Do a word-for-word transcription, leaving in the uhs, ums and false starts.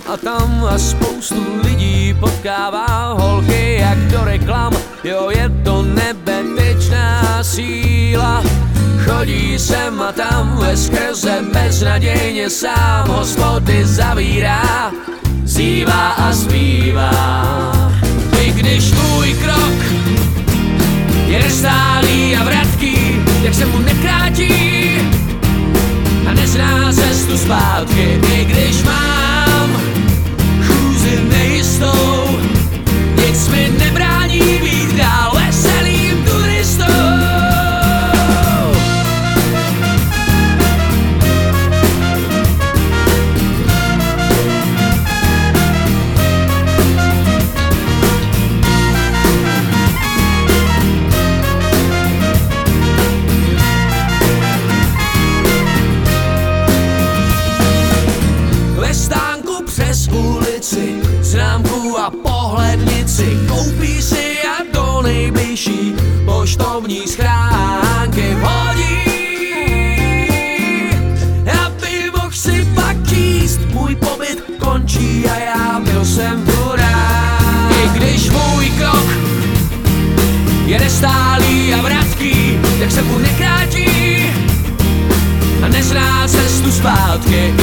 a tam a spoustu lidí potkává holky jak do reklam. Jo, je to nebezpečná síla, chodí sem a tam veskrze beznadějně sám, hospody zavírá, zývá a zpívá. I když můj krok je nestálý a vratký, jak se mu nekrátí a nezná cestu zpátky. I když mám chůzi nejistou, nic mi nebrání být dál veselým turistou. Známku a pohlednici, koupí si a do nejbližší poštovní schránky vhodí, aby mohl si pak číst. Můj pobyt končí a já byl jsem tu rád. I když můj krok je nestálý a vratký, tak se mu nekrátí a nezná cestu zpátky.